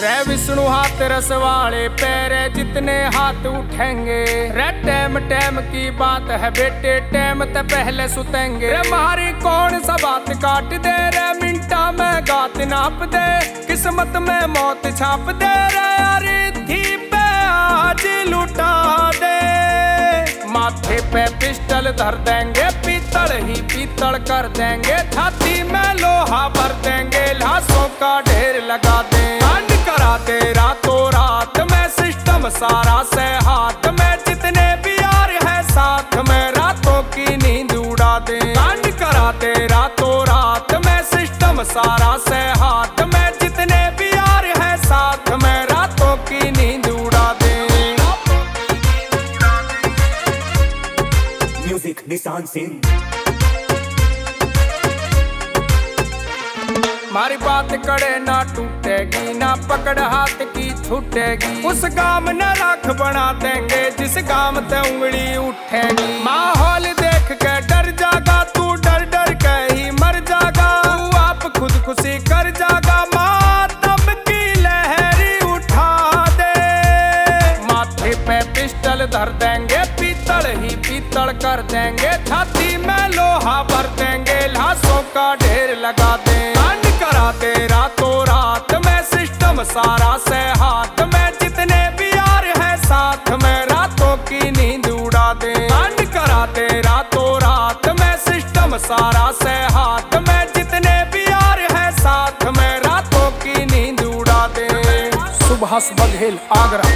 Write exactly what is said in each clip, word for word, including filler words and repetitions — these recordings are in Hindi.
रे विष्णु हाथ रस वाले पैरे जितने हाथ उठेंगे रे टैम टैम की बात है बेटे टैम ते पहले सुतेंगे रे मारी कौन सा बात काट दे रे मिंटा में गात नाप दे किस्मत में मौत छाप दे रे यारी थी पे आज लुटा दे माथे पे पिस्टल धर देंगे पीतल ही पीतल कर देंगे छाती में लोहा भर देंगे लाशों का ढेर लगा दे कांड करा दे रातों रात में सिस्टम सारा से हाथ में जितने भी यार है साथ में रातों की नींद उड़ा दे कांड करा दे रातों रात में सिस्टम सारा से हाथ में जितने भी यार है साथ में रातों की नींद उड़ा दे। म्यूजिक निशान सिंह। हमारी बात कड़े ना टूटेगी ना पकड़ हाथ की छूटेगी उस गाम न राख बना देंगे जिस गाम ते उंगली उठेगी माहौल देख के डर जागा तू डर डर के ही मर जागा तू आप खुद खुशी कर जागा मातम की लहरी उठा दे माथे पे पिस्टल धर देंगे पीतल ही पीतल कर देंगे छाती में लोहा भर देंगे लाशों का ढेर लगा दे करा दे रातों रात में सिस्टम सारा से हाथ में जितने भी यार है साथ में रातों की नींद उड़ा दे कांड करा दे रातों रात में सिस्टम सारा से हाथ में जितने भी यार है साथ में रातों की नींद उड़ा दे। सुभाष बघेल, आगरा।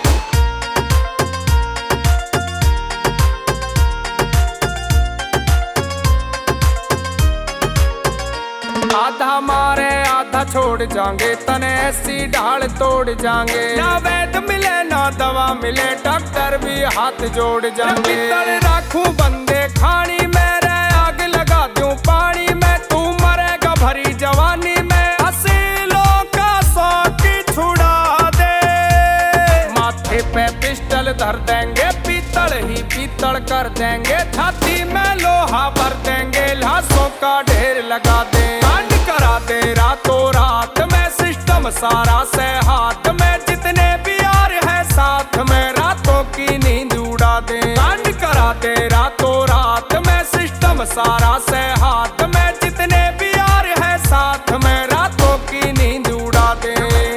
आधा मारे आधा छोड़ जाएंगे तने ऐसी ढाल तोड़ जाएंगे ना वैद मिले ना दवा मिले डॉक्टर भी हाथ जोड़ जाएंगे राखू बंदे खानी मेरे आग लगा दूं पानी में तू मरेगा भरी जवानी में असीलों का शौकी छुड़ा दे माथे पे पिस्टल धर देंगे पीतल ही पीतल कर देंगे छाती में लोहा भर देंगे लाशों का ढेर लगा दे करा दे रातों रात में सिस्टम सारा से हाथ में जितने भी यार है साथ में रातों की नींद उड़ा दे कांड करा दे रातों रात में सिस्टम सारा से हाथ में जितने भी यार है साथ में रातों की नींद उड़ा दे।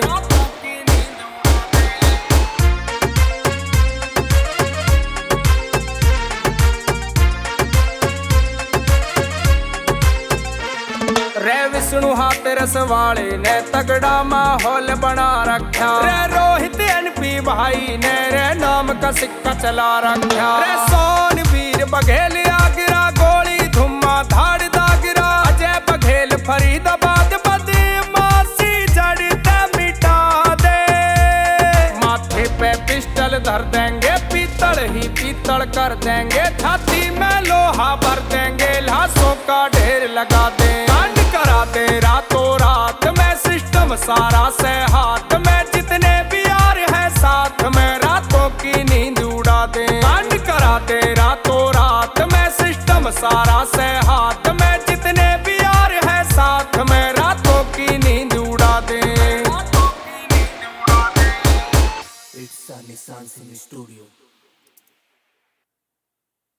रे विष्णु हाथ रस वाले ने तगड़ा माहौल बना रखा रे रोहित एनपी भाई ने रे नाम का सिक्का चला रखा रे सोन वीर बघेल आगरा गोली धुम्मा धाड़ दागरा अजय बघेल फरीदाबाद बदमाशी जड़ते मिटा दे माथे पे पिस्टल धर देंगे पीतल ही पीतल कर देंगे छाती में लोहा भर देंगे लाशों का ढेर लगा दे करा दे रातों रात में सिस्टम सारा से हाथ में जितने भी यार है साथ में रातों की नींद उड़ा दे कांड करा दे रातों रात में सिस्टम सारा से